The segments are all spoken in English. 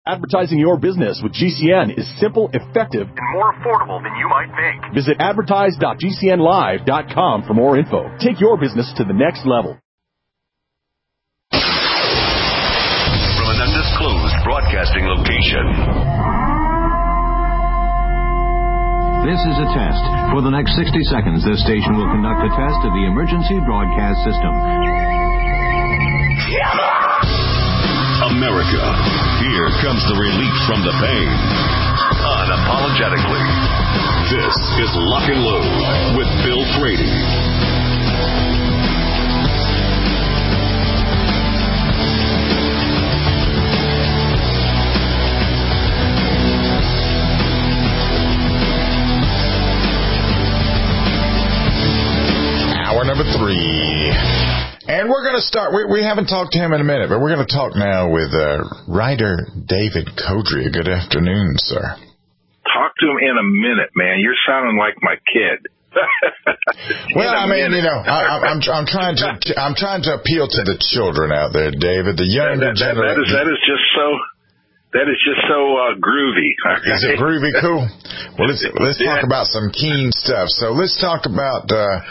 Advertising your business with GCN is simple, effective, and more affordable than you might think. Visit advertise.gcnlive.com for more info. Take your business to the next level. From an undisclosed broadcasting location. This is a test. For the next 60 seconds, this station will conduct a test of the emergency broadcast system. America, here comes the relief from the pain. Unapologetically. This is Lock and Load with Bill Frady. Hour number 3. And we're going to start, we haven't talked to him in a minute, but we're going to talk now with writer David Codrea. Good afternoon, sir. Talk to him in a minute, man. You're sounding like my kid. Well, I mean, you know, I'm trying to appeal to the children out there, David, the younger generation. That is just so groovy. Okay? Is it groovy cool? Well, let's talk about some keen stuff. So let's talk about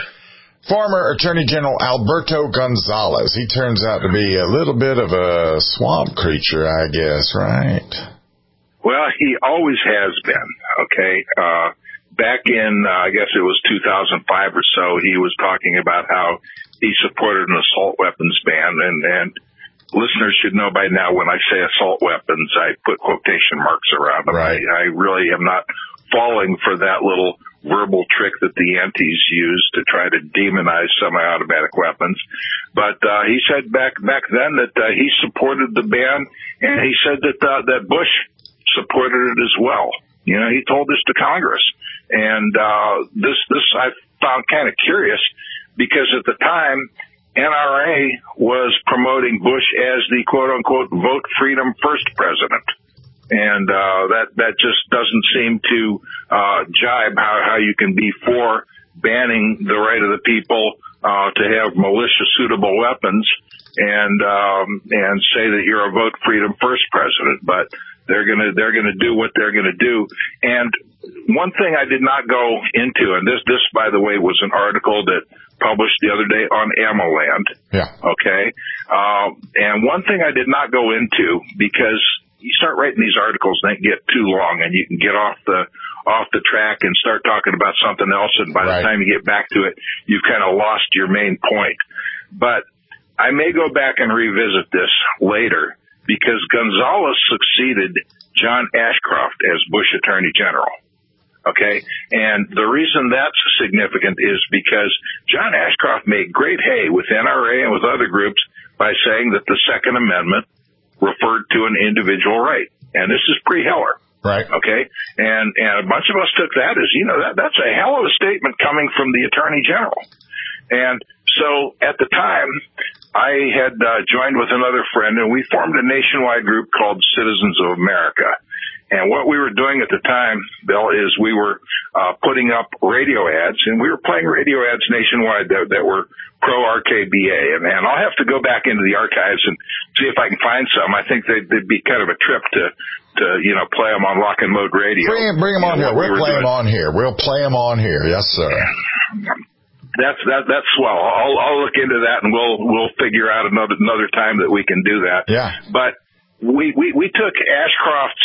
former Attorney General Alberto Gonzales. He turns out to be a little bit of a swamp creature, I guess, right? Well, he always has been, okay? Back in, I guess it was 2005 or so, he was talking about how he supported an assault weapons ban, and listeners should know by now when I say assault weapons, I put quotation marks around them. Right. I really am not falling for that little verbal trick that the antis use to try to demonize semi-automatic weapons. But he said back then that he supported the ban, and he said that Bush supported it as well. You know, he told this to Congress. And this I found kind of curious because at the time, NRA was promoting Bush as the quote-unquote vote freedom first president. And that just doesn't seem to jibe how you can be for banning the right of the people to have militia suitable weapons and say that you're a vote freedom first president. But they're gonna do what they're gonna do. And one thing I did not go into, and this by the way was an article that published the other day on AmmoLand. Yeah. Okay. And one thing I did not go into because you start writing these articles and they get too long and you can get off the track and start talking about something else. And by the time you get back to it, you've kind of lost your main point. But I may go back and revisit this later because Gonzales succeeded John Ashcroft as Bush Attorney General. Okay. And the reason that's significant is because John Ashcroft made great hay with NRA and with other groups by saying that the Second Amendment referred to an individual right. And this is pre-Heller. Right. Okay. And a bunch of us took that as, you know, that's a hell of a statement coming from the Attorney General. And so at the time, I had joined with another friend and we formed a nationwide group called Citizens of America. And what we were doing at the time, Bill, is we were putting up radio ads, and we were playing radio ads nationwide that were pro-RKBA. And I'll have to go back into the archives and see if I can find some. I think they'd be kind of a trip to play them on Lock and Load Radio. Bring them on here. We'll play them on here. We'll play them on here. Yes, sir. That's swell. I'll look into that, and we'll figure out another time that we can do that. Yeah. But we took Ashcroft's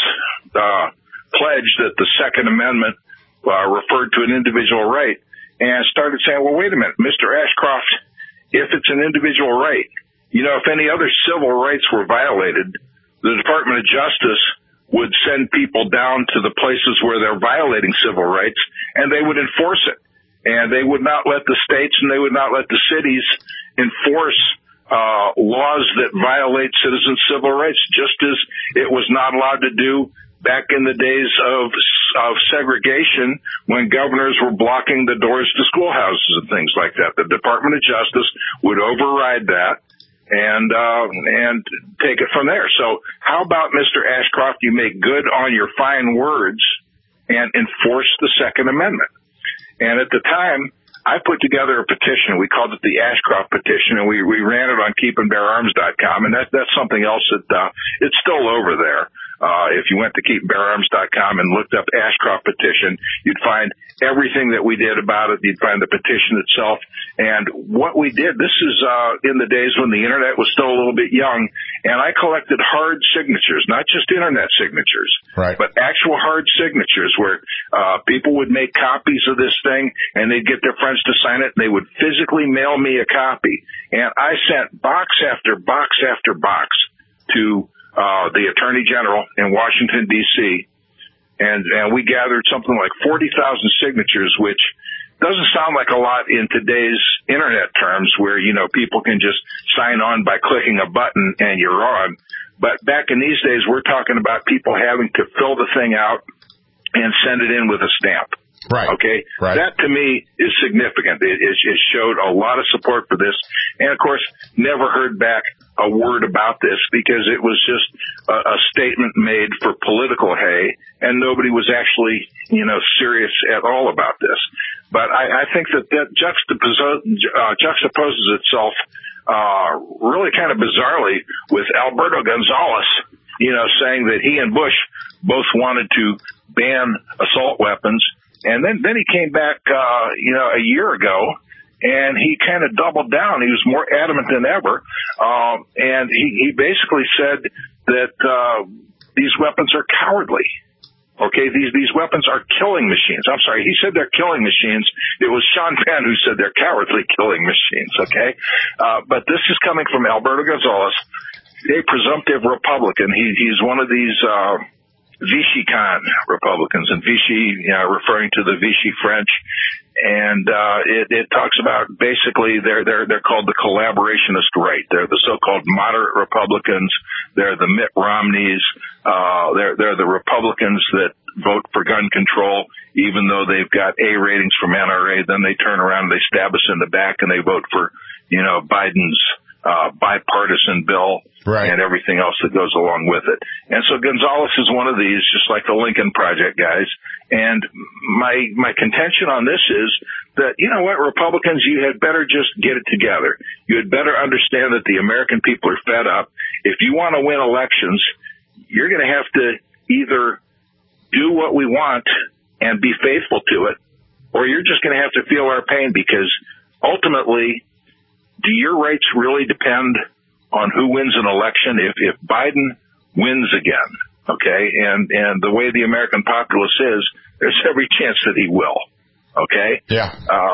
pledge that the Second Amendment referred to an individual right and started saying, well, wait a minute, Mr. Ashcroft, if it's an individual right, you know, if any other civil rights were violated, the Department of Justice would send people down to the places where they're violating civil rights, and they would enforce it. And they would not let the states and they would not let the cities enforce laws that violate citizens' civil rights, just as it was not allowed to do back in the days of segregation when governors were blocking the doors to schoolhouses and things like that. The Department of Justice would override that and take it from there. So how about, Mr. Ashcroft, you make good on your fine words and enforce the Second Amendment? And at the time, I put together a petition. We called it the Ashcroft petition, and we ran it on keepandbeararms.com, and that's something else that it's still over there. If you went to keepbeararms.com and looked up Ashcroft petition, you'd find everything that we did about it. You'd find the petition itself. And what we did, this is in the days when the Internet was still a little bit young, and I collected hard signatures, not just Internet signatures, right, but actual hard signatures where people would make copies of this thing, and they'd get their friends to sign it, and they would physically mail me a copy. And I sent box after box after box to the Attorney General in Washington, D.C., and we gathered something like 40,000 signatures, which doesn't sound like a lot in today's Internet terms where, people can just sign on by clicking a button and you're on. But back in these days, we're talking about people having to fill the thing out and send it in with a stamp. Right. Okay. Right. That to me is significant. It showed a lot of support for this. And of course, never heard back a word about this because it was just a statement made for political hay and nobody was actually, serious at all about this. But I think that juxtaposes itself, really kind of bizarrely with Alberto Gonzales, saying that he and Bush both wanted to ban assault weapons. And then he came back, a year ago, and he kind of doubled down. He was more adamant than ever. And he basically said that these weapons are cowardly. Okay, these weapons are killing machines. I'm sorry, he said they're killing machines. It was Sean Penn who said they're cowardly killing machines, okay? But this is coming from Alberto Gonzales, a presumptive Republican. He's one of these Vichy Khan Republicans, and Vichy, referring to the Vichy French, and it talks about basically they're called the collaborationist right. They're the so-called moderate Republicans. They're the Mitt Romneys. They're the Republicans that vote for gun control, even though they've got A ratings from NRA. Then they turn around and they stab us in the back and they vote for Biden's bipartisan bill. Right. And everything else that goes along with it. And so Gonzales is one of these, just like the Lincoln Project guys. And my contention on this is that, Republicans, you had better just get it together. You had better understand that the American people are fed up. If you want to win elections, you're going to have to either do what we want and be faithful to it, or you're just going to have to feel our pain, because ultimately, do your rights really depend on who wins an election? If Biden wins again, okay, and the way the American populace is, there's every chance that he will, okay? Yeah.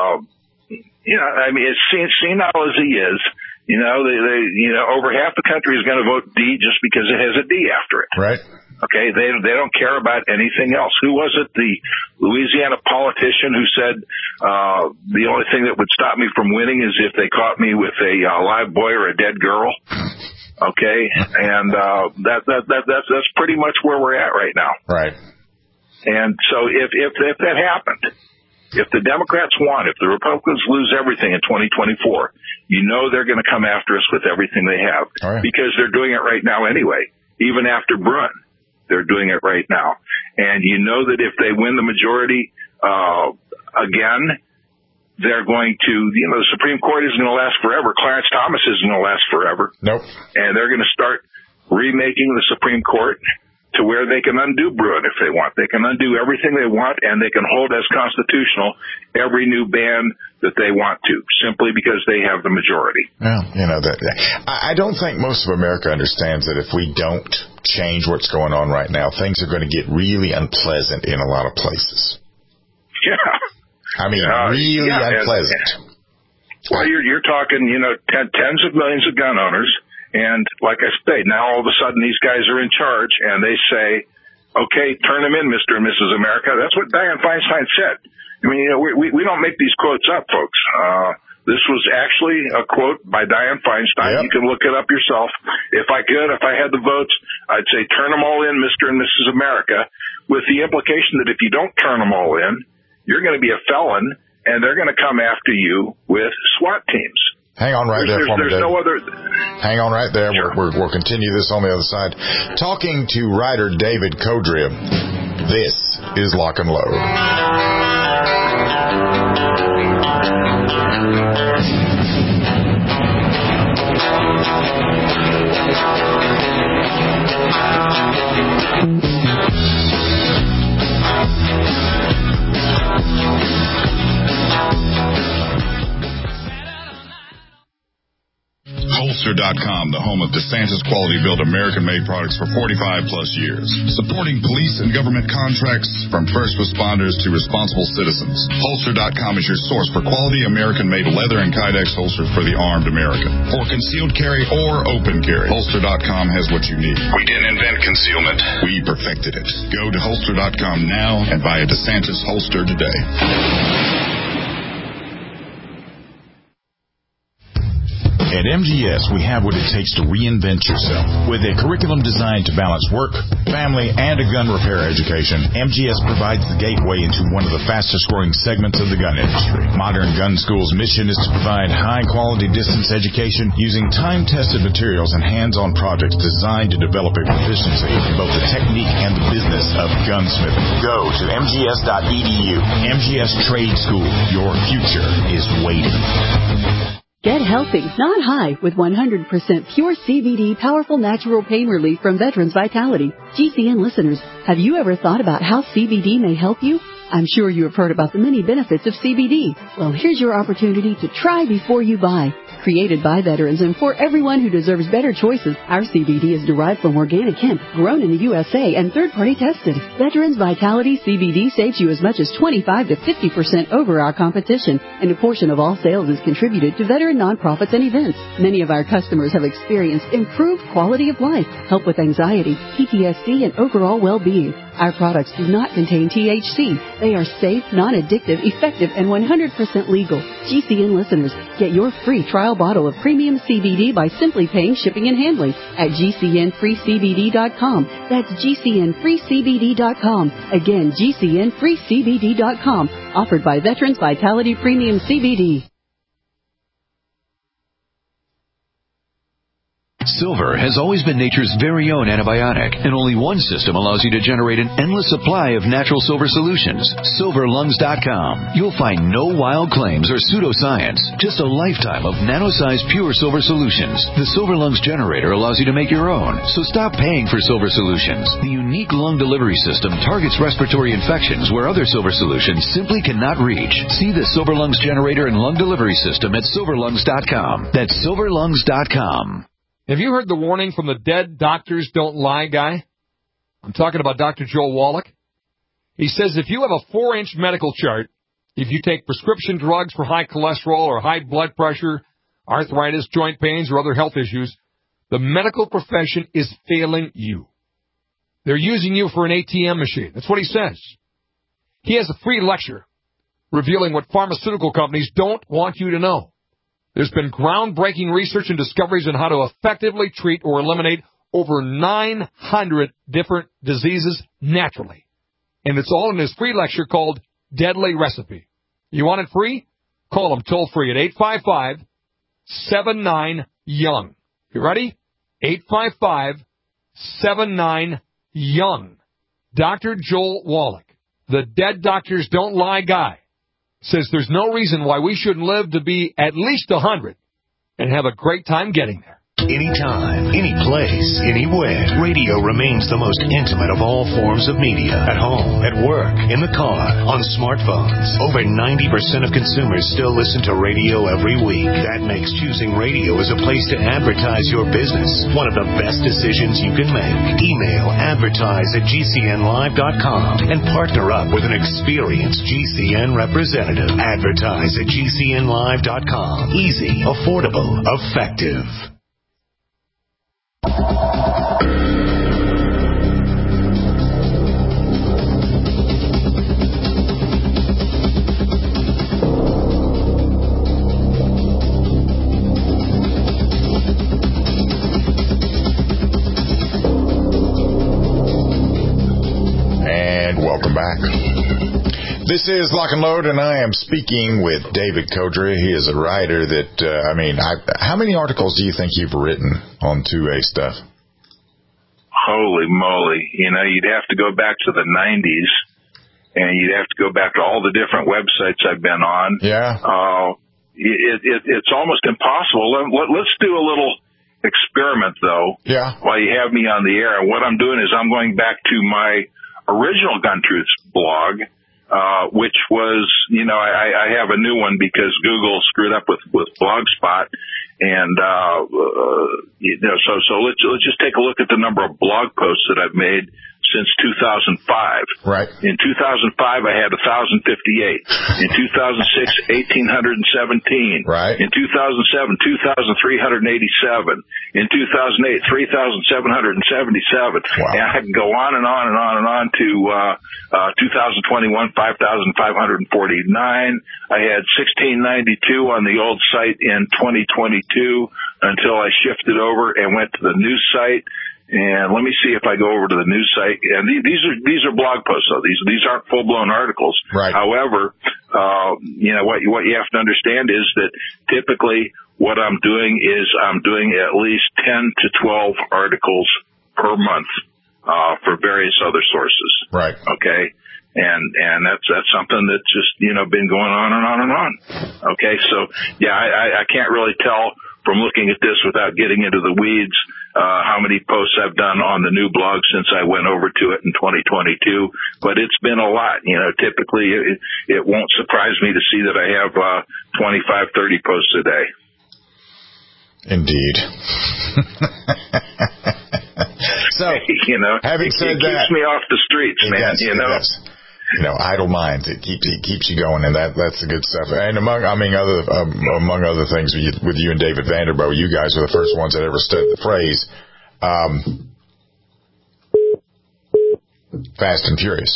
It's senile as he is, over half the country is going to vote D just because it has a D after it. Right. Okay, they don't care about anything else. Who was it? The Louisiana politician who said the only thing that would stop me from winning is if they caught me with a live boy or a dead girl. Okay, and that's pretty much where we're at right now. Right. And so if that happened, if the Democrats won, if the Republicans lose everything in 2024, they're going to come after us with everything they have, right, because they're doing it right now anyway. Even after Brunn, they're doing it right now. And that if they win the majority again, they're going to, the Supreme Court isn't going to last forever. Clarence Thomas isn't going to last forever. Nope. And they're going to start remaking the Supreme Court to where they can undo Brunn if they want. They can undo everything they want, and they can hold as constitutional every new ban that they want to, simply because they have the majority. Well, I don't think most of America understands that if we don't change what's going on right now, things are going to get really unpleasant in a lot of places. Yeah. I mean, really unpleasant. Well, you're talking, tens of millions of gun owners. And like I say, now all of a sudden these guys are in charge and they say, okay, turn them in, Mr. and Mrs. America. That's what Dianne Feinstein said. I mean, we don't make these quotes up, folks. This was actually a quote by Dianne Feinstein. Yep. You can look it up yourself. If I had the votes, I'd say turn them all in, Mr. and Mrs. America, with the implication that if you don't turn them all in, you're going to be a felon and they're going to come after you with SWAT teams. Hang on right there for me, Dave. No other... Hang on right there. Sure. We'll continue this on the other side. Talking to writer David Codrea, this is Lock and Load. Holster.com, the home of DeSantis quality-built American-made products for 45-plus years. Supporting police and government contracts from first responders to responsible citizens. Holster.com is your source for quality American-made leather and Kydex holsters for the armed American. For concealed carry or open carry, Holster.com has what you need. We didn't invent concealment. We perfected it. Go to Holster.com now and buy a DeSantis holster today. At MGS, we have what it takes to reinvent yourself. With a curriculum designed to balance work, family, and a gun repair education, MGS provides the gateway into one of the fastest-growing segments of the gun industry. Modern Gun School's mission is to provide high-quality distance education using time-tested materials and hands-on projects designed to develop a proficiency in both the technique and the business of gunsmithing. Go to mgs.edu. MGS Trade School. Your future is waiting. Get healthy, not high, with 100% pure CBD powerful natural pain relief from Veterans Vitality. GCN listeners, have you ever thought about how CBD may help you? I'm sure you have heard about the many benefits of CBD. Well, here's your opportunity to try before you buy. Created by veterans and for everyone who deserves better choices, our CBD is derived from organic hemp, grown in the USA, and third-party tested. Veterans Vitality CBD saves you as much as 25 to 50% over our competition, and a portion of all sales is contributed to veteran nonprofits and events. Many of our customers have experienced improved quality of life, help with anxiety, PTSD, and overall well-being. Our products do not contain THC. They are safe, non-addictive, effective, and 100% legal. GCN listeners, get your free trial bottle of premium CBD by simply paying shipping and handling at GCNFreeCBD.com. That's GCNFreeCBD.com. Again, GCNFreeCBD.com. Offered by Veterans Vitality Premium CBD. Silver has always been nature's very own antibiotic, and only one system allows you to generate an endless supply of natural silver solutions. SilverLungs.com. You'll find no wild claims or pseudoscience, just a lifetime of nano-sized pure silver solutions. The Silver Lungs generator allows you to make your own, so stop paying for silver solutions. The unique lung delivery system targets respiratory infections where other silver solutions simply cannot reach. See the Silver Lungs generator and lung delivery system at SilverLungs.com. That's SilverLungs.com. Have you heard the warning from the Dead Doctors Don't Lie guy? I'm talking about Dr. Joel Wallach. He says if you have a 4-inch medical chart, if you take prescription drugs for high cholesterol or high blood pressure, arthritis, joint pains, or other health issues, the medical profession is failing you. They're using you for an ATM machine. That's what he says. He has a free lecture revealing what pharmaceutical companies don't want you to know. There's been groundbreaking research and discoveries on how to effectively treat or eliminate over 900 different diseases naturally. And it's all in his free lecture called Deadly Recipe. You want it free? Call him toll-free at 855-79-YOUNG. You ready? 855-79-YOUNG. Dr. Joel Wallach, the Dead Doctors Don't Lie guy, says there's no reason why we shouldn't live to be at least 100 and have a great time getting there. Anytime, any place, anywhere, radio remains the most intimate of all forms of media. At home, at work, in the car, on smartphones. Over 90% of consumers still listen to radio every week. That makes choosing radio as a place to advertise your business one of the best decisions you can make. Email advertise@gcnlive.com and partner up with an experienced GCN representative. Advertise at gcnlive.com. Easy, affordable, effective. And welcome back. This is Lock and Load, and I am speaking with David Codrea. He is a writer that, how many articles do you think you've written on 2A stuff? Holy moly. You know, you'd have to go back to the 90s, and you'd have to go back to all the different websites I've been on. Yeah. It's almost impossible. Let's do a little experiment, though, Yeah. while you have me on the air. And what I'm doing is I'm going back to my original Gun Truths blog, which was, I have a new one because Google screwed up with Blogspot. And, so let's just take a look at the number of blog posts that I've made since 2005. Right. In 2005, I had 1,058. In 2006, 1,817. Right. In 2007, 2,387. In 2008, 3,777. Wow. And I can go on and on and on and on to 2021, 5,549. I had 1,692 on the old site in 2022 until I shifted over and went to the new site. And let me see if I go over to the news site. And these are blog posts, though. These aren't full blown articles. Right. However, what you have to understand is that typically what I'm doing is I'm doing at least 10 to 12 articles per month for various other sources. Right. Okay. And that's something that's just been going on and on and on. Okay. So yeah, I can't really tell from looking at this without getting into the weeds how many posts I've done on the new blog since I went over to it in 2022, but it's been a lot. Typically it won't surprise me to see that I have 25, 30 posts a day. Indeed. So, having said that, keeps me off the streets, man. Idle minds. It keeps you going, and that's the good stuff. And among other things, with you and David Vanderboe, you guys were the first ones that ever said the phrase "Fast and Furious"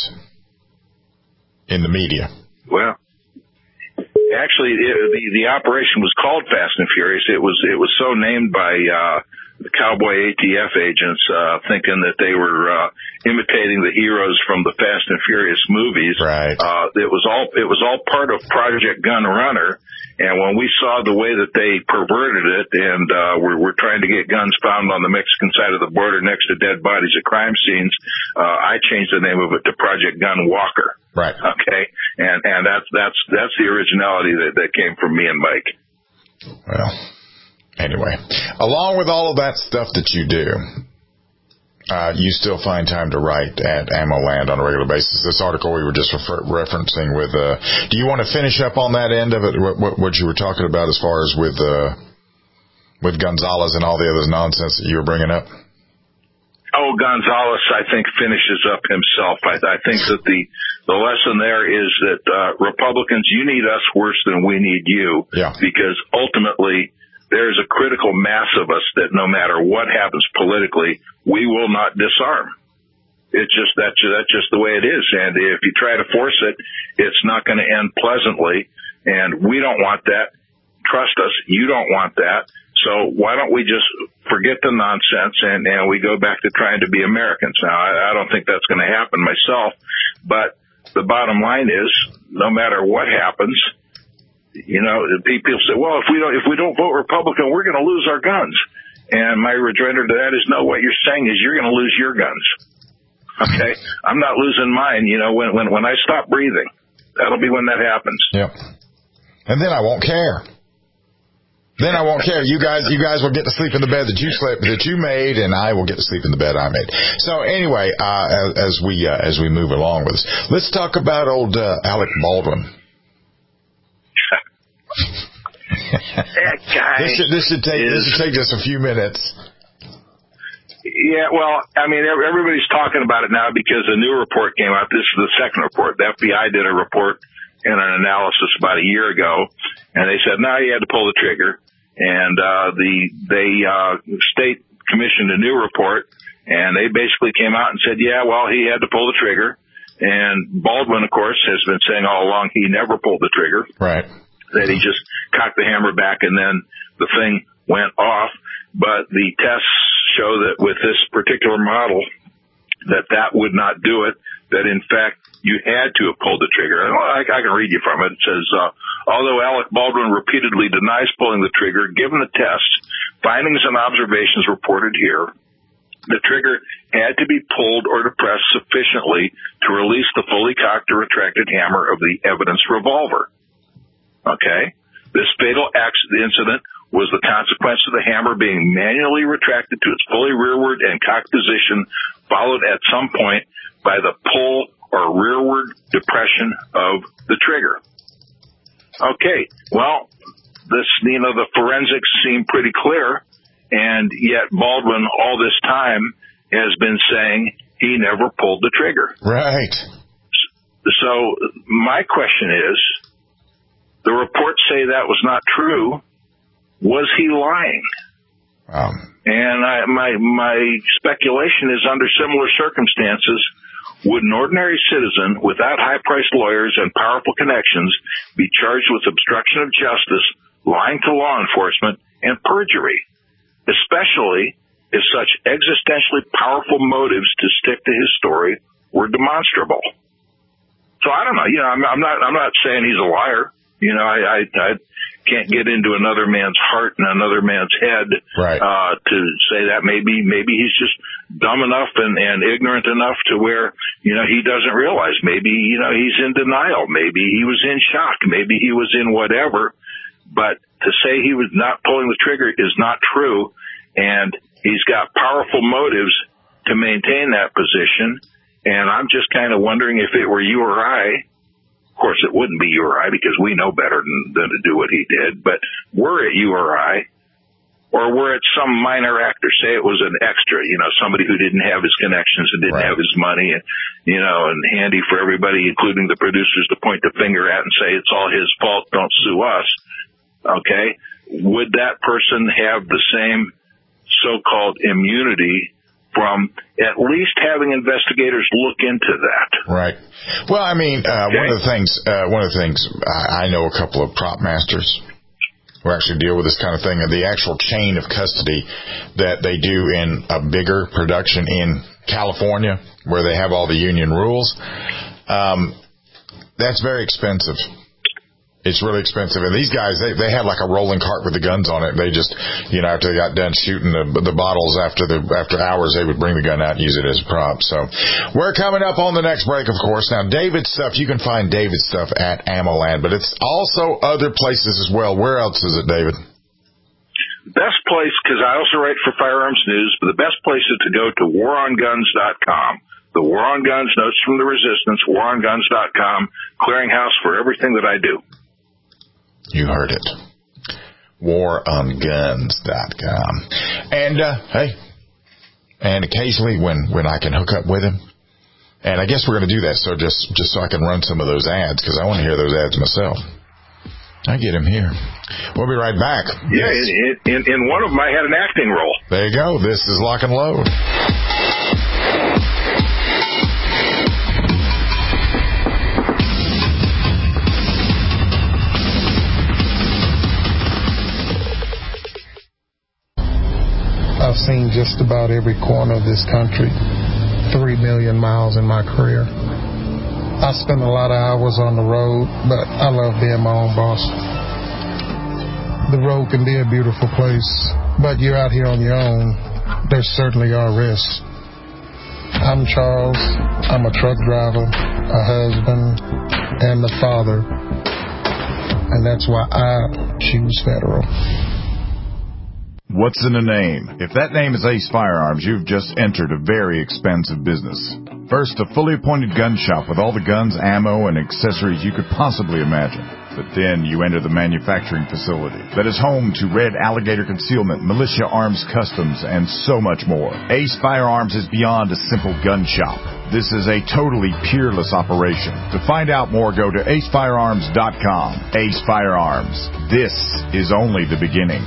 in the media. Well, actually, the operation was called Fast and Furious. It was so named by the cowboy ATF agents, thinking that they were imitating the heroes from the Fast and Furious movies. Right. It was all part of Project Gun Runner. And when we saw the way that they perverted it, and we're trying to get guns found on the Mexican side of the border next to dead bodies at crime scenes, I changed the name of it to Project Gun Walker. Right. Okay. And that's the originality that came from me and Mike. Well. Anyway, along with all of that stuff that you do, you still find time to write at Ammo Land on a regular basis. This article we were just referencing with, do you want to finish up on that end of it, what you were talking about as far as with Gonzalez and all the other nonsense that you were bringing up? Oh, Gonzalez, I think, finishes up himself. I think that the lesson there is that Republicans, you need us worse than we need you. Yeah. Because ultimately, there's a critical mass of us that no matter what happens politically, we will not disarm. It's just that's just the way it is. And if you try to force it, it's not going to end pleasantly. And we don't want that. Trust us, you don't want that. So why don't we just forget the nonsense and we go back to trying to be Americans? Now, I don't think that's going to happen myself, but the bottom line is, no matter what happens, people say, well, if we don't vote Republican, we're going to lose our guns. And my rejoinder to that is, no, what you're saying is you're going to lose your guns. Okay? I'm not losing mine. When I stop breathing, that'll be when that happens. Yep. And then I won't care. Then I won't care. You guys will get to sleep in the bed that you made, and I will get to sleep in the bed I made. So anyway, as we move along with this, let's talk about old Alec Baldwin. That guy. This should take just a few minutes. Yeah, well, I mean, everybody's talking about it now because a new report came out. This is the second report. The FBI did a report and an analysis about a year ago, and they said, no, you had to pull the trigger. And they state commissioned a new report, and they basically came out and said, yeah, well, he had to pull the trigger. And Baldwin, of course, has been saying all along he never pulled the trigger. Right. That he just cocked the hammer back and then the thing went off. But the tests show that with this particular model, that would not do it, that in fact you had to have pulled the trigger. I can read you from it. It says, although Alec Baldwin repeatedly denies pulling the trigger, given the tests, findings and observations reported here, the trigger had to be pulled or depressed sufficiently to release the fully cocked or retracted hammer of the evidence revolver. Okay? This fatal incident was the consequence of the hammer being manually retracted to its fully rearward and cocked position, followed at some point by the pull or rearward depression of the trigger. Okay, well, the forensics seem pretty clear, and yet Baldwin all this time has been saying he never pulled the trigger. Right. So my question is, the reports say that was not true. Was he lying? And my speculation is, under similar circumstances, would an ordinary citizen without high-priced lawyers and powerful connections be charged with obstruction of justice, lying to law enforcement, and perjury, especially if such existentially powerful motives to stick to his story were demonstrable? So I don't know. I'm not saying he's a liar. I can't get into another man's heart and another man's head, right, to say that maybe he's just dumb enough and ignorant enough to where, he doesn't realize. Maybe, he's in denial. Maybe he was in shock. Maybe he was in whatever. But to say he was not pulling the trigger is not true. And he's got powerful motives to maintain that position. And I'm just kind of wondering, if it were you or I, of course, it wouldn't be you or I because we know better than to do what he did. But were it you or I, or were it some minor actor, say it was an extra, somebody who didn't have his connections and didn't have his money, and, and handy for everybody, including the producers, to point the finger at and say it's all his fault, don't sue us. Okay. Would that person have the same so-called immunity from at least having investigators look into that? Right. Well, I mean, one of the things I know a couple of prop masters who actually deal with this kind of thing, and the actual chain of custody that they do in a bigger production in California, where they have all the union rules. That's very expensive. It's really expensive. And these guys, they had like a rolling cart with the guns on it. They just, after they got done shooting the bottles after hours, they would bring the gun out and use it as a prop. So we're coming up on the next break, of course. Now, David's stuff, you can find David's stuff at AmmoLand, but it's also other places as well. Where else is it, David? Best place, because I also write for Firearms News, but the best place is to go to waronguns.com. The War on Guns, Notes from the Resistance, waronguns.com, clearinghouse for everything that I do. You heard it. waronguns.com. And, hey, and occasionally when I can hook up with him, and I guess we're going to do that so just so I can run some of those ads, because I want to hear those ads myself. I get him here. We'll be right back. Yeah, in one of them I had an acting role. There you go. This is Lock and Load. I've seen just about every corner of this country, 3 million miles in my career. I spend a lot of hours on the road, but I love being my own boss. The road can be a beautiful place, but you're out here on your own, there certainly are risks. I'm Charles. I'm a truck driver, a husband, and a father, and that's why I choose Federal. What's in a name? If that name is Ace Firearms, you've just entered a very expensive business. First, a fully appointed gun shop with all the guns, ammo, and accessories you could possibly imagine. But then you enter the manufacturing facility that is home to Red Alligator Concealment, Militia Arms Customs, and so much more. Ace Firearms is beyond a simple gun shop. This is a totally peerless operation. To find out more, go to acefirearms.com. Ace Firearms. This is only the beginning.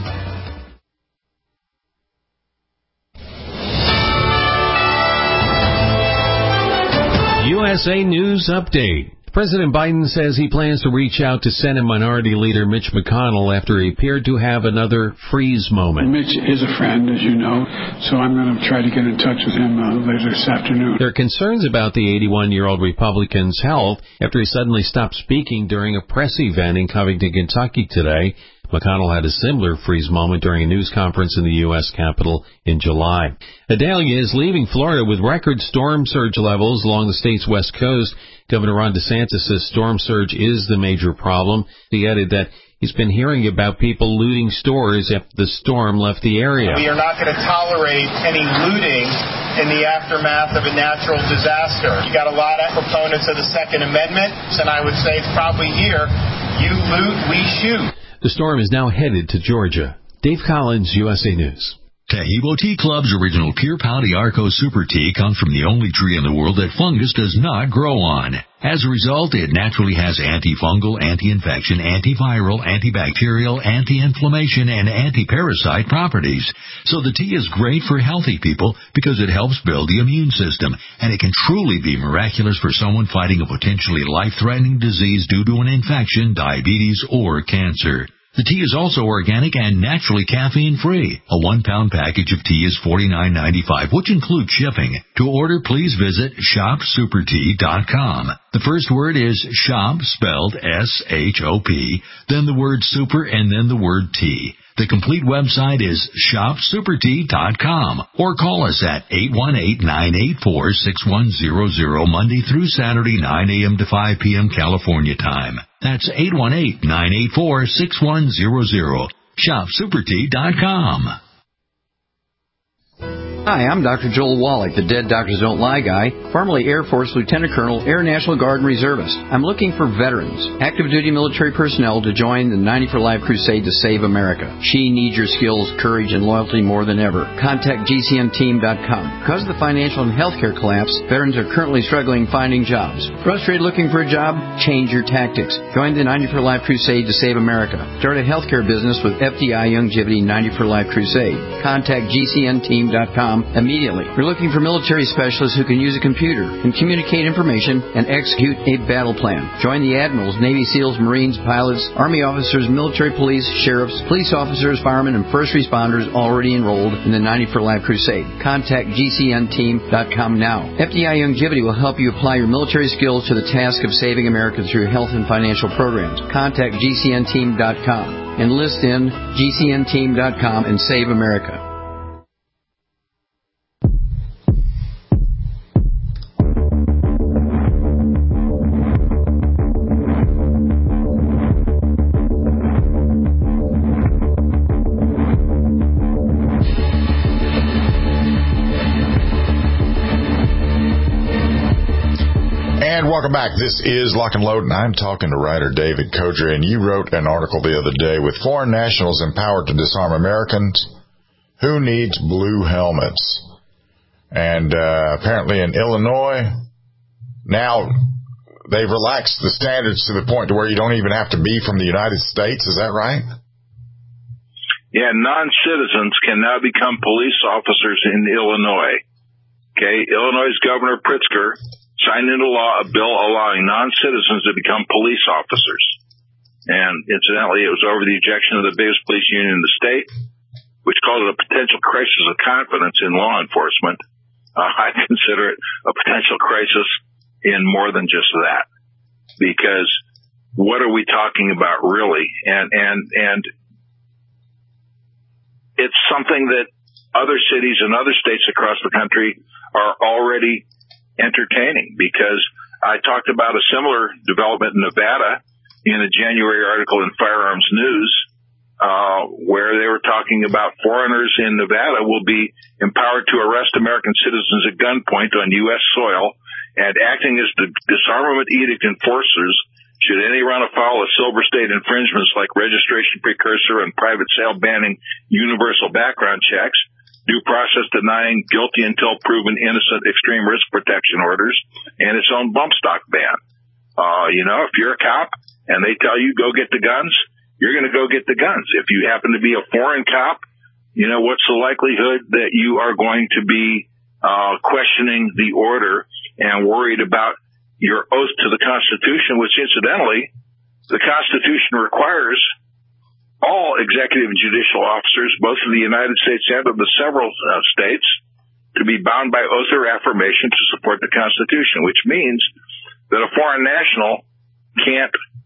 USA News Update. President Biden says he plans to reach out to Senate Minority Leader Mitch McConnell after he appeared to have another freeze moment. Mitch is a friend, as you know, so I'm going to try to get in touch with him later this afternoon. There are concerns about the 81-year-old Republican's health after he suddenly stopped speaking during a press event in Covington, Kentucky today. McConnell had a similar freeze moment during a news conference in the U.S. Capitol in July. Idalia is leaving Florida with record storm surge levels along the state's west coast. Governor Ron DeSantis says storm surge is the major problem. He added that He's been hearing about people looting stores after the storm left the area. We are not going to tolerate any looting in the aftermath of a natural disaster. You got a lot of proponents of the Second Amendment, and I would say it's probably here, you loot, we shoot. The storm is now headed to Georgia. Dave Collins, USA News. Tahibo Tea Club's original Pure Pau d'Arco Super Tea comes from the only tree in the world that fungus does not grow on. As a result, it naturally has antifungal, anti-infection, antiviral, antibacterial, anti-inflammation, and anti-parasite properties. So the tea is great for healthy people because it helps build the immune system, and it can truly be miraculous for someone fighting a potentially life-threatening disease due to an infection, diabetes, or cancer. The tea is also organic and naturally caffeine-free. A 1-pound package of tea is $49.95, which includes shipping. To order, please visit shopsupertea.com. The first word is shop, spelled S-H-O-P, then the word super, and then the word tea. The complete website is shopsupertea.com, or call us at 818-984-6100 Monday through Saturday, 9 a.m. to 5 p.m. California time. That's 818-984-6100. shopsupertea.com. Hi, I'm Dr. Joel Wallach, the Dead Doctors Don't Lie guy, formerly Air Force Lieutenant Colonel, Air National Guard and Reservist. I'm looking for veterans, active duty military personnel to join the 90 for Life crusade to save America. She needs your skills, courage, and loyalty more than ever. Contact GCNteam.com. Because of the financial and healthcare collapse, veterans are currently struggling finding jobs. Frustrated looking for a job? Change your tactics. Join the 90 for Life crusade to save America. Start a healthcare business with FDI Longevity 90 for Life crusade. Contact GCNteam.com immediately. We're looking for military specialists who can use a computer and communicate information and execute a battle plan. Join the admirals, Navy SEALs, Marines, pilots, Army officers, military police, sheriffs, police officers, firemen, and first responders already enrolled in the 90 for Life crusade. Contact GCNteam.com now. FDI Longevity will help you apply your military skills to the task of saving America through health and financial programs. Contact GCNteam.com. Enlist in GCNteam.com and save America. Welcome back. This is Lock and Load, and I'm talking to writer David Kodry, and you wrote an article the other day with foreign nationals empowered to disarm Americans. Who needs blue helmets? And apparently in Illinois, now they've relaxed the standards to the point to where you don't even have to be from the United States. Is that right? Yeah, non-citizens can now become police officers in Illinois. Okay, Illinois' Governor Pritzker signed into law a bill allowing non-citizens to become police officers. And incidentally, it was over the ejection of the biggest police union in the state, which called it a potential crisis of confidence in law enforcement. I consider it a potential crisis in more than just that, because what are we talking about really? And it's something that other cities and other states across the country are already entertaining, because I talked about a similar development in Nevada in a January article in Firearms News, where they were talking about foreigners in Nevada will be empowered to arrest American citizens at gunpoint on U.S. soil and acting as the disarmament edict enforcers should any run afoul of silver state infringements like registration precursor and private sale banning universal background checks, due process denying guilty until proven innocent extreme risk protection orders, and its own bump stock ban. If you're a cop and they tell you go get the guns, you're going to go get the guns. If you happen to be a foreign cop, what's the likelihood that you are going to be questioning the order and worried about your oath to the Constitution, which incidentally, the Constitution requires all executive and judicial officers, both of the United States and of the several states, to be bound by oath or affirmation to support the Constitution, which means that a foreign national can't,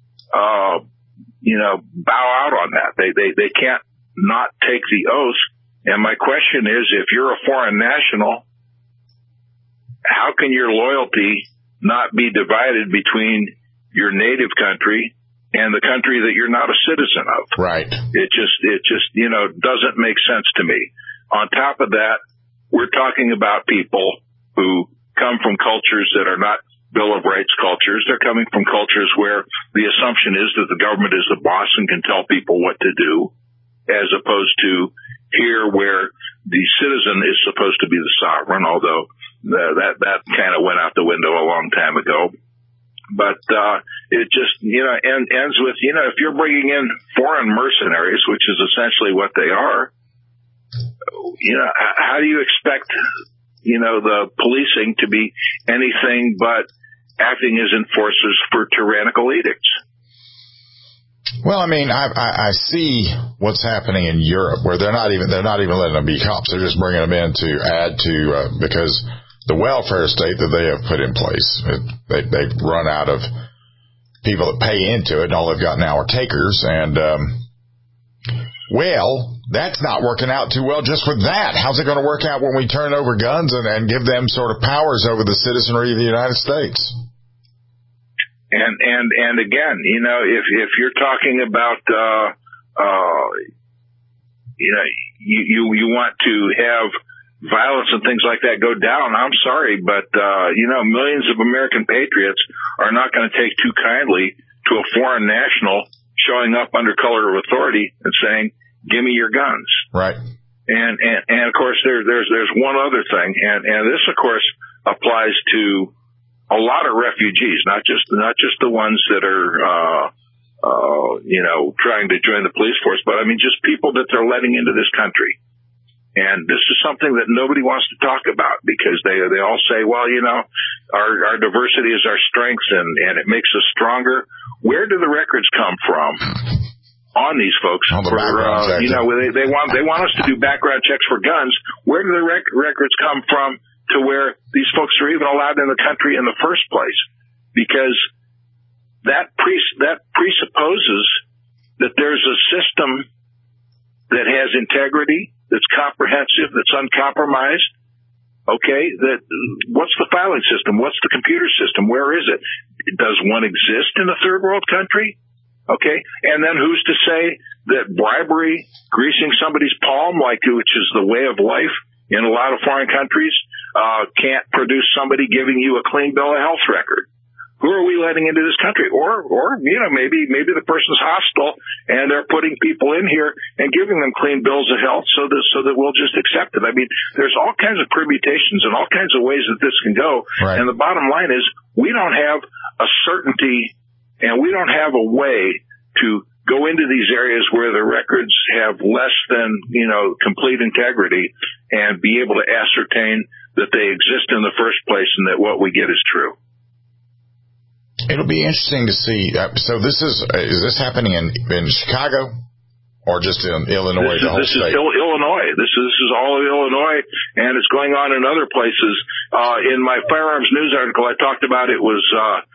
bow out on that. They can't not take the oath. And my question is, if you're a foreign national, how can your loyalty not be divided between your native country and the country that you're not a citizen of. Right. It just doesn't make sense to me. On top of that, we're talking about people who come from cultures that are not Bill of Rights cultures. They're coming from cultures where the assumption is that the government is the boss and can tell people what to do, as opposed to here where the citizen is supposed to be the sovereign, although that kind of went out the window a long time ago. But it just, ends with, if you're bringing in foreign mercenaries, which is essentially what they are, how do you expect, the policing to be anything but acting as enforcers for tyrannical edicts? Well, I mean, I see what's happening in Europe, where they're not even letting them be cops. They're just bringing them in to add to because the welfare state that they have put in place, they've run out of people that pay into it, and all they've got now are takers. And that's not working out too well just with that. How's it going to work out when we turn over guns and give them sort of powers over the citizenry of the United States? And again, if you're talking about, you want to have violence and things like that go down, I'm sorry, but, millions of American patriots are not going to take too kindly to a foreign national showing up under color of authority and saying, give me your guns. Right. And of course, there's one other thing, and this, of course, applies to a lot of refugees, not just the ones that are, trying to join the police force, but I mean, just people that they're letting into this country. And this is something that nobody wants to talk about because they all say, well, our diversity is our strength and it makes us stronger. Where do the records come from on these folks? On the background check. They want us to do background checks for guns. Where do the records come from to where these folks are even allowed in the country in the first place? Because that presupposes that there's a system that has integrity, that's comprehensive, that's uncompromised. Okay, what's the filing system? What's the computer system? Where is it? Does one exist in a third world country? Okay, and then who's to say that bribery, greasing somebody's palm, which is the way of life in a lot of foreign countries, can't produce somebody giving you a clean bill of health record? Who are we letting into this country? Or maybe the person's hostile and they're putting people in here and giving them clean bills of health so that we'll just accept it. I mean, there's all kinds of permutations and all kinds of ways that this can go. Right. And the bottom line is we don't have a certainty and we don't have a way to go into these areas where the records have less than, complete integrity and be able to ascertain that they exist in the first place and that what we get is true. It'll be interesting to see. So is this happening in Chicago or just in Illinois? This is Illinois. This is all of Illinois, and it's going on in other places. In my firearms news article, I talked about it was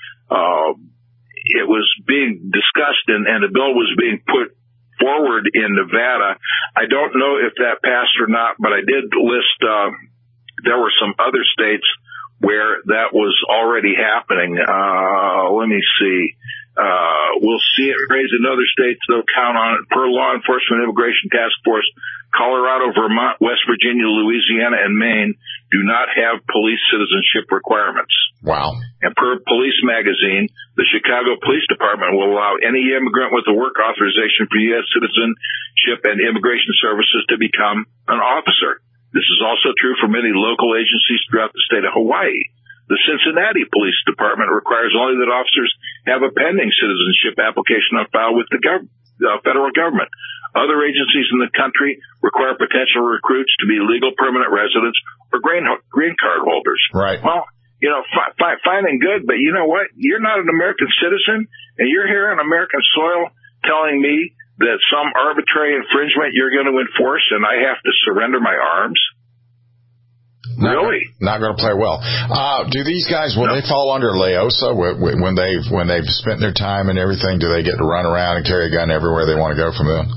being discussed and a bill was being put forward in Nevada. I don't know if that passed or not, but I did list there were some other states where that was already happening. Let me see. We'll see it raised in other states. They'll count on it. Per Law Enforcement Immigration Task Force, Colorado, Vermont, West Virginia, Louisiana, and Maine do not have police citizenship requirements. Wow. And per Police Magazine, the Chicago Police Department will allow any immigrant with a work authorization for U.S. citizenship and immigration services to become an officer. This is also true for many local agencies throughout the state of Hawaii. The Cincinnati Police Department requires only that officers have a pending citizenship application on file with the federal government. Other agencies in the country require potential recruits to be legal permanent residents or green card holders. Right. Well, fine and good, but you know what? You're not an American citizen, and you're here on American soil telling me that some arbitrary infringement you're going to enforce and I have to surrender my arms? Really? Not going to play well. Do these guys, will they fall under LEOSA when they've spent their time and everything? Do they get to run around and carry a gun everywhere they want to go from them?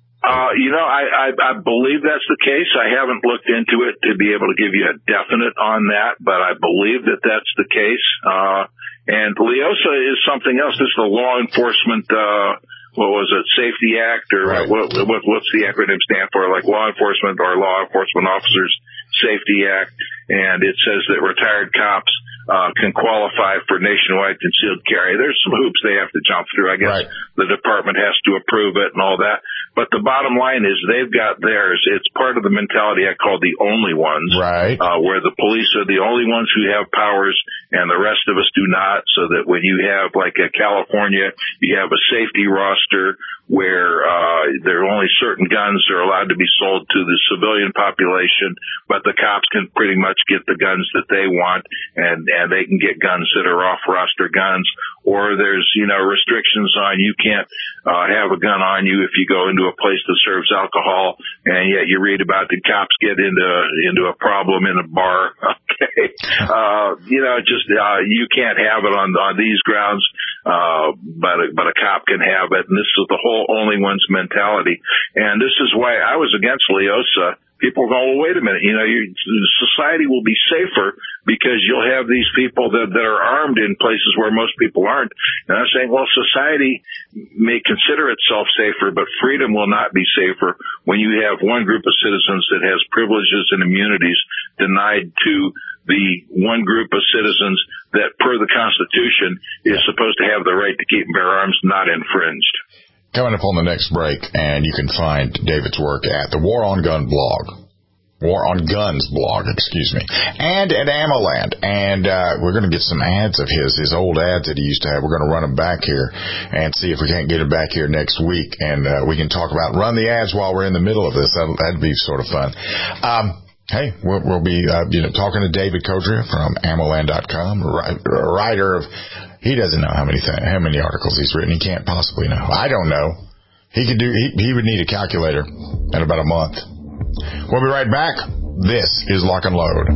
I believe that's the case. I haven't looked into it to be able to give you a definite on that, but I believe that that's the case. And LEOSA is something else. This is the Law Enforcement, Safety Act, or right. What's the acronym stand for? Like Law Enforcement or Law Enforcement Officers Safety Act. And it says that retired cops can qualify for nationwide concealed carry. There's some hoops they have to jump through. I guess right. The department has to approve it and all that. But the bottom line is they've got theirs. It's part of the mentality I call the only ones, right? Where the police are the only ones who have powers and the rest of us do not. So that when you have, like California, you have a safety roster where there are only certain guns that are allowed to be sold to the civilian population, but the cops can pretty much get the guns that they want, and they can get guns that are off-roster guns. Or there's, restrictions on you can't have a gun on you if you go into a place that serves alcohol, and yet you read about the cops get into a problem in a bar. Okay. You can't have it on these grounds, but a cop can have it. And this is the whole only one's mentality. And this is why I was against LEOSA. People go, well, wait a minute, society will be safer because you'll have these people that are armed in places where most people aren't. And I'm saying, well, society may consider itself safer, but freedom will not be safer when you have one group of citizens that has privileges and immunities denied to the one group of citizens that, per the Constitution, is supposed to have the right to keep and bear arms not infringed. Coming up on the next break, and you can find David's work at the War on Guns blog, and at AmmoLand. And we're going to get some ads of his old ads that he used to have. We're going to run them back here and see if we can't get it back here next week, and we can talk about run the ads while we're in the middle of this. That'd be sort of fun. Hey, we'll be talking to David Codrea from AmmoLand.com, writer of. He doesn't know how many articles he's written. He can't possibly know. I don't know. He would need a calculator in about a month. We'll be right back. This is Lock and Load.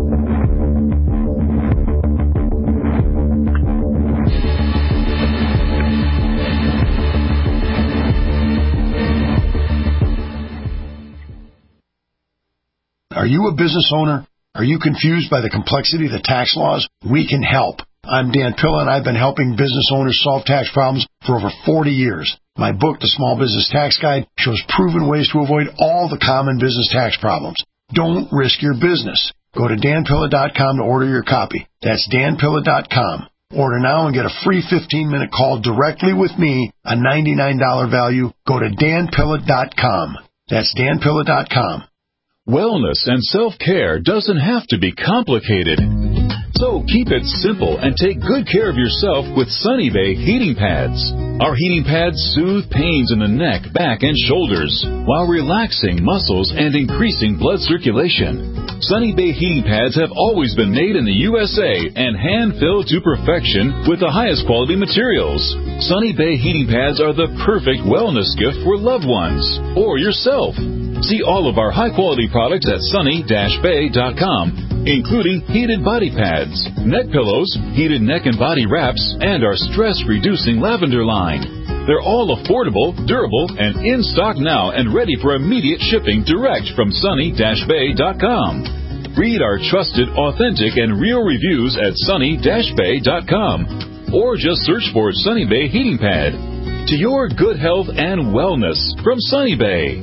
Are you a business owner? Are you confused by the complexity of the tax laws? We can help. I'm Dan Pilla, and I've been helping business owners solve tax problems for over 40 years. My book, The Small Business Tax Guide, shows proven ways to avoid all the common business tax problems. Don't risk your business. Go to danpilla.com to order your copy. That's danpilla.com. Order now and get a free 15-minute call directly with me, a $99 value. Go to danpilla.com. That's danpilla.com. Wellness and self-care doesn't have to be complicated. So keep it simple and take good care of yourself with Sunny Bay heating pads. Our heating pads soothe pains in the neck, back, and shoulders while relaxing muscles and increasing blood circulation. Sunny Bay heating pads have always been made in the USA and hand-filled to perfection with the highest quality materials. Sunny Bay heating pads are the perfect wellness gift for loved ones or yourself. See all of our high-quality products at sunny-bay.com, including heated body pads, neck pillows, heated neck and body wraps, and our stress-reducing lavender line. They're all affordable, durable, and in stock now and ready for immediate shipping direct from sunny-bay.com. Read our trusted, authentic, and real reviews at sunny-bay.com, or just search for Sunny Bay Heating Pad. To your good health and wellness from Sunny Bay.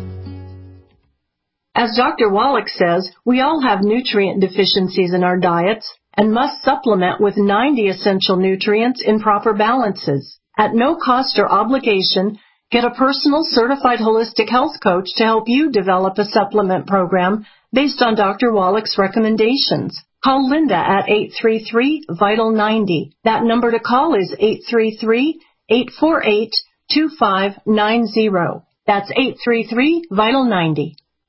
As Dr. Wallach says, we all have nutrient deficiencies in our diets and must supplement with 90 essential nutrients in proper balances. At no cost or obligation, get a personal certified holistic health coach to help you develop a supplement program based on Dr. Wallach's recommendations. Call Linda at 833-VITAL-90. That number to call is 833-848-2590. That's 833-VITAL-90.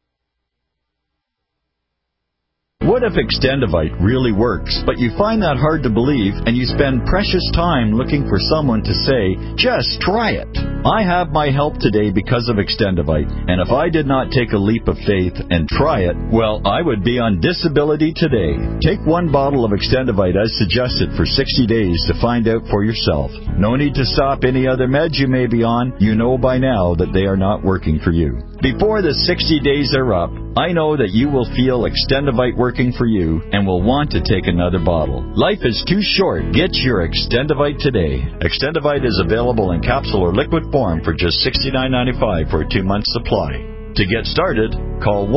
What if Extendivite really works, but you find that hard to believe and you spend precious time looking for someone to say, just try it? I have my health today because of Extendivite, and if I did not take a leap of faith and try it, well, I would be on disability today. Take one bottle of Extendivite as suggested for 60 days to find out for yourself. No need to stop any other meds you may be on. You know by now that they are not working for you. Before the 60 days are up, I know that you will feel Extendivite working for you and will want to take another bottle. Life is too short. Get your Extendivite today. Extendivite is available in capsule or liquid form for just $69.95 for a 2-month supply. To get started, call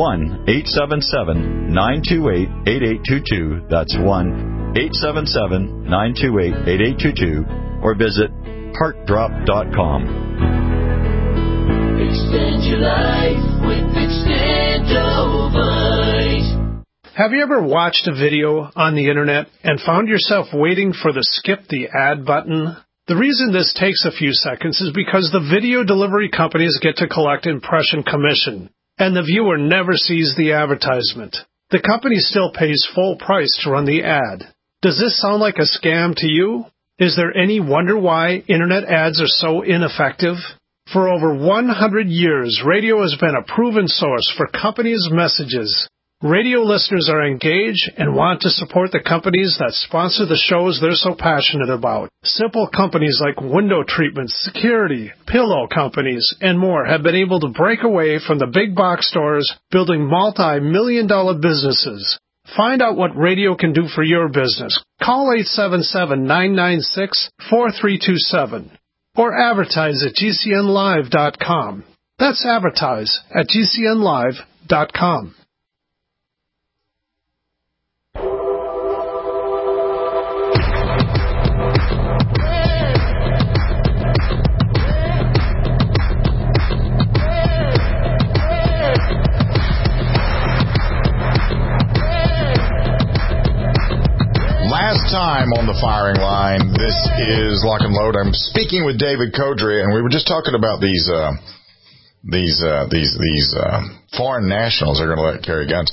1-877-928-8822. That's 1-877-928-8822. Or visit heartdrop.com. Extend your life with Extendovite. Have you ever watched a video on the internet and found yourself waiting for the skip the ad button? The reason this takes a few seconds is because the video delivery companies get to collect impression commission, and the viewer never sees the advertisement. The company still pays full price to run the ad. Does this sound like a scam to you? Is there any wonder why internet ads are so ineffective? For over 100 years, radio has been a proven source for companies' messages. Radio listeners are engaged and want to support the companies that sponsor the shows they're so passionate about. Simple companies like window treatments, security, pillow companies, and more have been able to break away from the big box stores, building multi-million-dollar businesses. Find out what radio can do for your business. Call 877-996-4327 or advertise at GCNlive.com. That's advertise at GCNlive.com. Last time on the firing line, this is Lock and Load. I'm speaking with David Codrea, and we were just talking about these foreign nationals are going to let carry guns.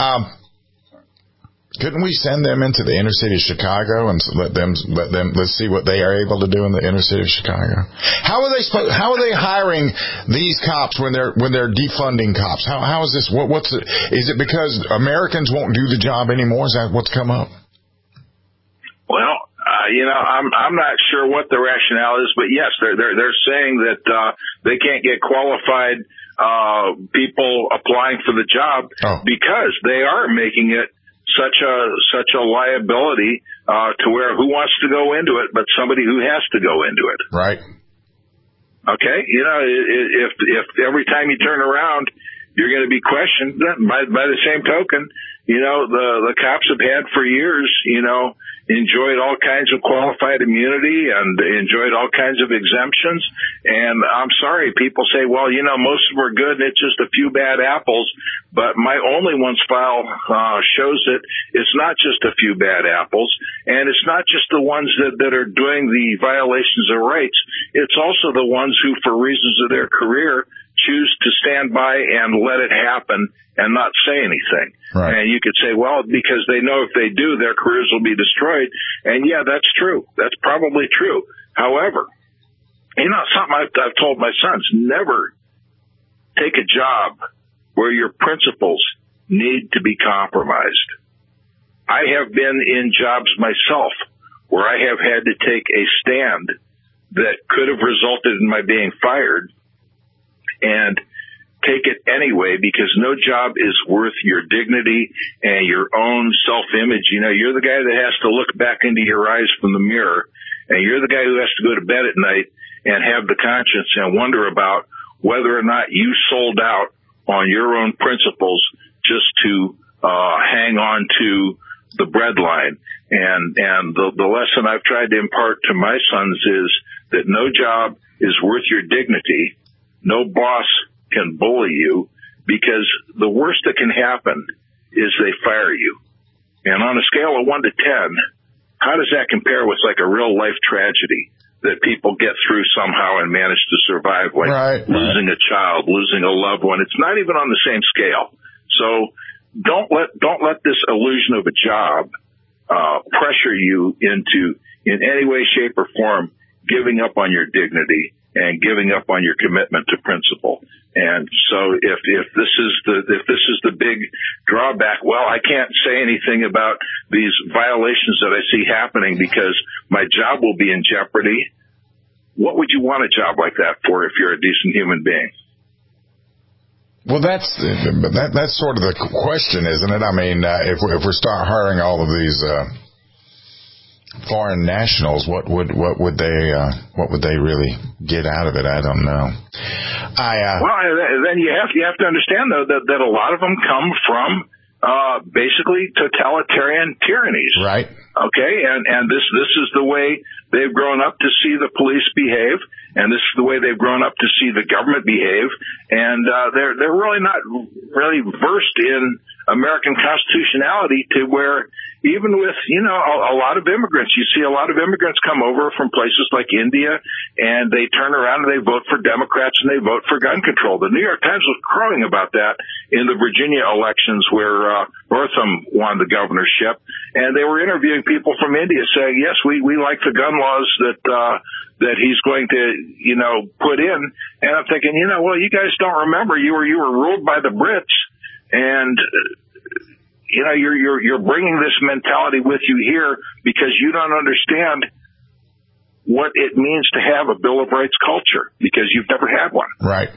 Couldn't we send them into the inner city of Chicago and let's see what they are able to do in the inner city of Chicago? How are they hiring these cops when they're defunding cops? How is this? Is it because Americans won't do the job anymore? Is that what's come up? Well, I'm not sure what the rationale is, but yes, they're saying that they can't get qualified people applying for the job because they are making it such a liability to where who wants to go into it, but somebody who has to go into it. Right. Okay. If every time you turn around, you're going to be questioned by the same token. The cops have had for years, enjoyed all kinds of qualified immunity and enjoyed all kinds of exemptions. And I'm sorry, people say, well, most of them are good and it's just a few bad apples. But my Only Ones file shows that it's not just a few bad apples, and it's not just the ones that are doing the violations of rights. It's also the ones who, for reasons of their career, choose to stand by and let it happen and not say anything. Right. And you could say, well, because they know if they do, their careers will be destroyed. And yeah, that's true. That's probably true. However, something I've told my sons, never take a job where your principles need to be compromised. I have been in jobs myself where I have had to take a stand that could have resulted in my being fired and take it anyway, because no job is worth your dignity and your own self-image. You're the guy that has to look back into your eyes from the mirror, and you're the guy who has to go to bed at night and have the conscience and wonder about whether or not you sold out on your own principles just to hang on to the breadline. And the lesson I've tried to impart to my sons is that no job is worth your dignity. No boss can bully you, because the worst that can happen is they fire you. And on a scale of 1 to 10, how does that compare with like a real life tragedy that people get through somehow and manage to survive, like losing a child, losing a loved one? It's not even on the same scale. So don't let this illusion of a job pressure you into, in any way, shape, or form, giving up on your dignity and giving up on your commitment to principle. And so if this is the big drawback, well, I can't say anything about these violations that I see happening because my job will be in jeopardy. What would you want a job like that for if you're a decent human being? Well, that's sort of the question, isn't it? I mean, if we start hiring all of these foreign nationals, what would they really get out of it? I don't know. Well, then you have to understand though that a lot of them come from basically totalitarian tyrannies. Right. Okay, and this is the way they've grown up to see the police behave, and this is the way they've grown up to see the government behave, and they're really not really versed in American constitutionality to where even with, a lot of immigrants, you see a lot of immigrants come over from places like India, and they turn around and they vote for Democrats and they vote for gun control. The New York Times was crowing about that in the Virginia elections where Northam won the governorship, and they were interviewing people from India saying, yes, we like the gun laws that he's going to, put in. And I'm thinking, well, you guys don't remember you were ruled by the Brits, and you're bringing this mentality with you here because you don't understand what it means to have a Bill of Rights culture because you've never had one. Right.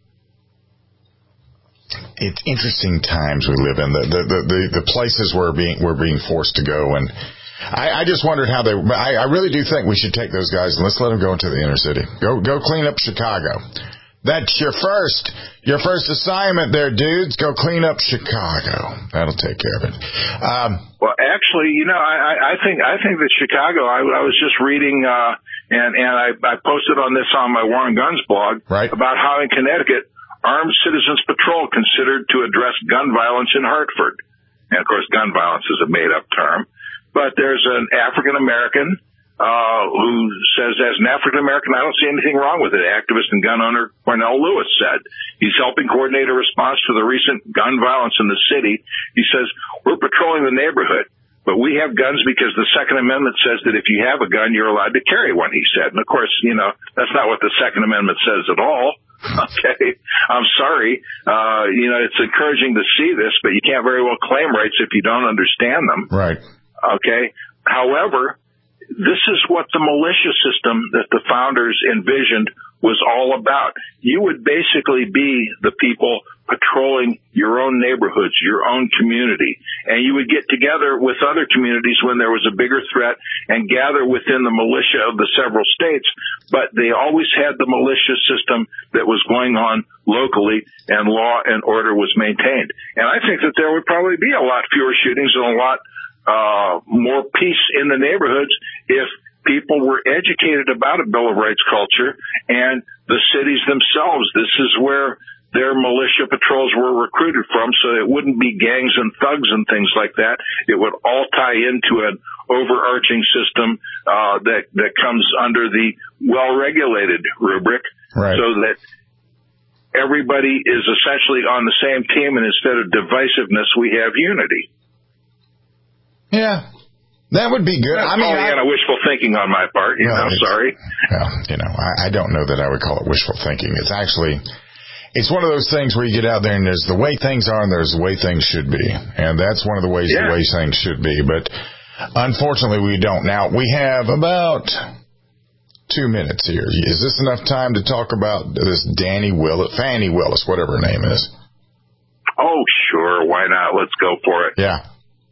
It's interesting times we live in. The places we're being forced to go, and I just wondered how they. I really do think we should take those guys and let's let them go into the inner city. Go clean up Chicago. That's your first assignment there, dudes. Go clean up Chicago. That'll take care of it. Well, actually, I think that Chicago. I was just reading, and I posted on this on my War on Guns blog about how in Connecticut, Armed Citizens Patrol considered to address gun violence in Hartford. And of course, gun violence is a made-up term, but there's an African American who says, as an African-American, I don't see anything wrong with it. Activist and gun owner Cornell Lewis said. He's helping coordinate a response to the recent gun violence in the city. He says, we're patrolling the neighborhood, but we have guns because the Second Amendment says that if you have a gun, you're allowed to carry one, he said. And of course, that's not what the Second Amendment says at all. Okay. I'm sorry. It's encouraging to see this, but you can't very well claim rights if you don't understand them. Right. Okay. However, this is what the militia system that the founders envisioned was all about. You would basically be the people patrolling your own neighborhoods, your own community, and you would get together with other communities when there was a bigger threat and gather within the militia of the several states, but they always had the militia system that was going on locally and law and order was maintained. And I think that there would probably be a lot fewer shootings and a lot more peace in the neighborhoods if people were educated about a Bill of Rights culture and the cities themselves. This is where their militia patrols were recruited from, so it wouldn't be gangs and thugs and things like that. It would all tie into an overarching system that comes under the well-regulated rubric, so that everybody is essentially on the same team, and instead of divisiveness, we have unity. Yeah, that would be good. That's kind of wishful thinking on my part. Sorry. Well, I don't know that I would call it wishful thinking. It's actually, it's one of those things where you get out there and there's the way things are and there's the way things should be, and that's one of the ways the way things should be. But unfortunately, we don't. Now we have about 2 minutes here. Is this enough time to talk about this Fannie Willis, whatever her name is? Oh, sure. Why not? Let's go for it. Yeah.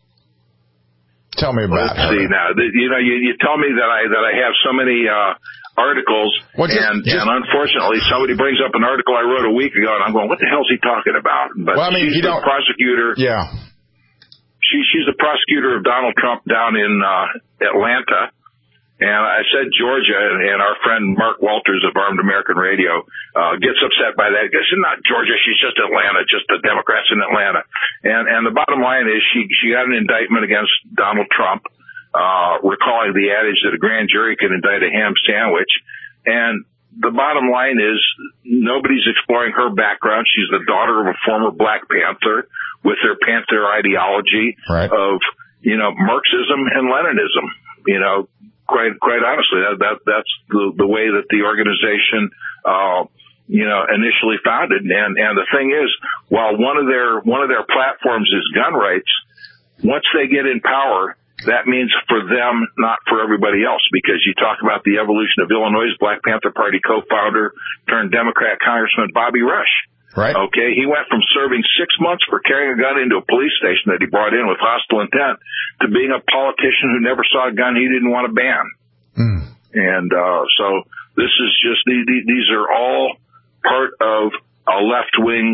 Tell me about her. Let's see now. You tell me that I have so many articles, and unfortunately, somebody brings up an article I wrote a week ago, and I'm going, "What the hell is he talking about?" But she's the prosecutor. Yeah. She's the prosecutor of Donald Trump down in Atlanta. And I said Georgia, and our friend Mark Walters of Armed American Radio gets upset by that. He goes, "She's not Georgia, she's just Atlanta, just the Democrats in Atlanta." And the bottom line is she got an indictment against Donald Trump, recalling the adage that a grand jury can indict a ham sandwich. And the bottom line is nobody's exploring her background. She's the daughter of a former Black Panther with their Panther ideology of, Marxism and Leninism, quite honestly, that's the way that the organization, initially founded. And the thing is, while one of their platforms is gun rights, once they get in power, that means for them, not for everybody else, because you talk about the evolution of Illinois' Black Panther Party co-founder turned Democrat Congressman Bobby Rush. Right. Okay. He went from serving 6 months for carrying a gun into a police station that he brought in with hostile intent to being a politician who never saw a gun he didn't want to ban. And, so this is just, these are all part of a left-wing,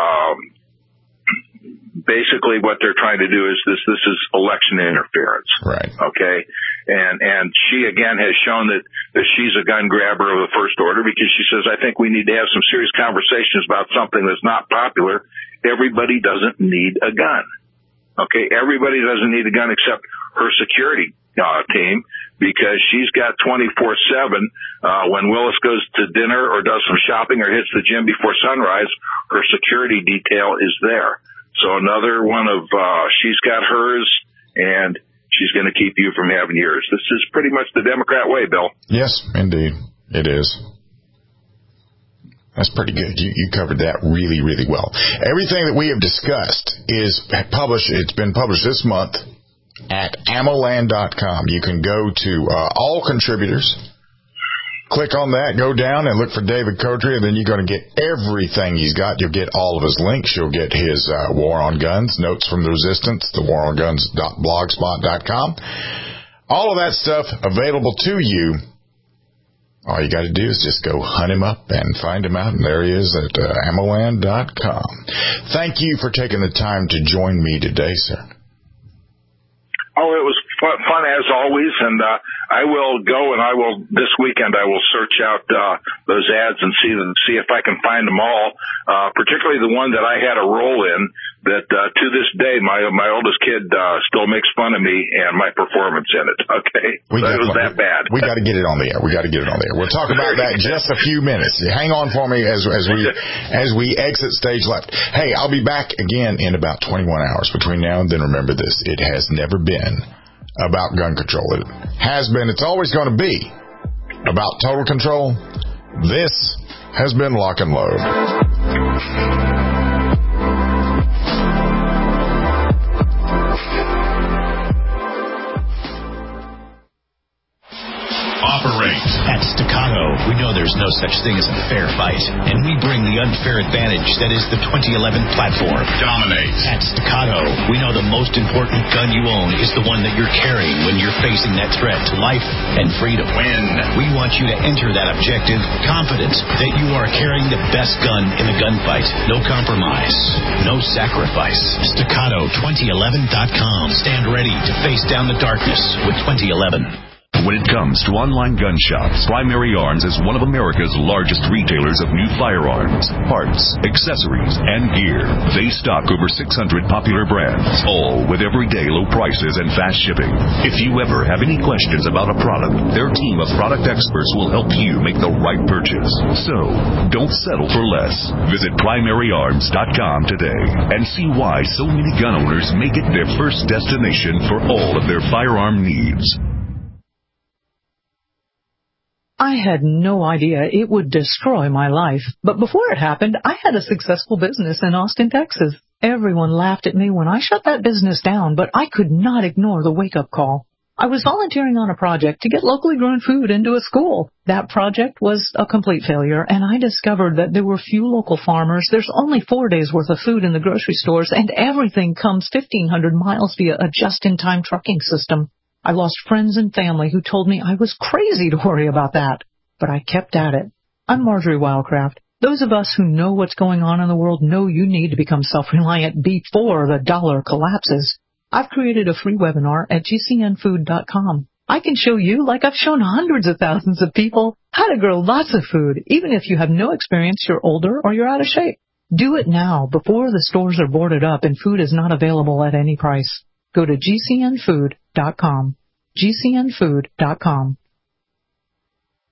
basically what they're trying to do is this is election interference. Right. Okay. And she again has shown that she's a gun grabber of the first order, because she says, I think we need to have some serious conversations about something that's not popular. Everybody doesn't need a gun. Okay. Everybody doesn't need a gun except her security team, because she's got 24/7. When Willis goes to dinner or does some shopping or hits the gym before sunrise, her security detail is there. So another one of, she's got hers, and she's going to keep you from having yours. This is pretty much the Democrat way, Bill. Yes, indeed. It is. That's pretty good. You covered that really, really well. Everything that we have discussed is published. It's been published this month at AmmoLand.com. You can go to all contributors. Click on that, go down and look for David Codrea, and then you're going to get everything he's got. You'll get all of his links. You'll get his War on Guns, Notes from the Resistance, the waronguns.blogspot.com. All of that stuff available to you. All you got to do is just go hunt him up and find him out, and there he is at AmmoLand.com. Thank you for taking the time to join me today, sir. Oh, it was fun as always, and I will go and this weekend I will search out those ads and see if I can find them all, particularly the one that I had a role in that to this day my oldest kid still makes fun of me and my performance in it. Okay, it was that bad. We got to get it on the air. We'll talk about that in just a few minutes. Hang on for me as we exit stage left. Hey, I'll be back again in about 21 hours. Between now and then, remember this: it has never been about gun control. It has been. It's always going to be about total control. This has been Lock and Load. Operate. At Staccato, we know there's no such thing as a fair fight, and we bring the unfair advantage that is the 2011 platform. Dominate. At Staccato, we know the most important gun you own is the one that you're carrying when you're facing that threat to life and freedom. Win. We want you to enter that objective confident that you are carrying the best gun in the gunfight. No compromise. No sacrifice. Staccato2011.com. Stand ready to face down the darkness with 2011. When it comes to online gun shops, Primary Arms is one of America's largest retailers of new firearms, parts, accessories, and gear. They stock over 600 popular brands, all with everyday low prices and fast shipping. If you ever have any questions about a product, their team of product experts will help you make the right purchase. So, don't settle for less. Visit PrimaryArms.com today and see why so many gun owners make it their first destination for all of their firearm needs. I had no idea it would destroy my life, but before it happened, I had a successful business in Austin, Texas. Everyone laughed at me when I shut that business down, but I could not ignore the wake-up call. I was volunteering on a project to get locally grown food into a school. That project was a complete failure, and I discovered that there were few local farmers. There's only 4 days' worth of food in the grocery stores, and everything comes 1,500 miles via a just-in-time trucking system. I lost friends and family who told me I was crazy to worry about that, but I kept at it. I'm Marjorie Wildcraft. Those of us who know what's going on in the world know you need to become self-reliant before the dollar collapses. I've created a free webinar at GCNfood.com. I can show you, like I've shown hundreds of thousands of people, how to grow lots of food, even if you have no experience, you're older, or you're out of shape. Do it now, before the stores are boarded up and food is not available at any price. Go to GCNfood.com. GCNfood.com.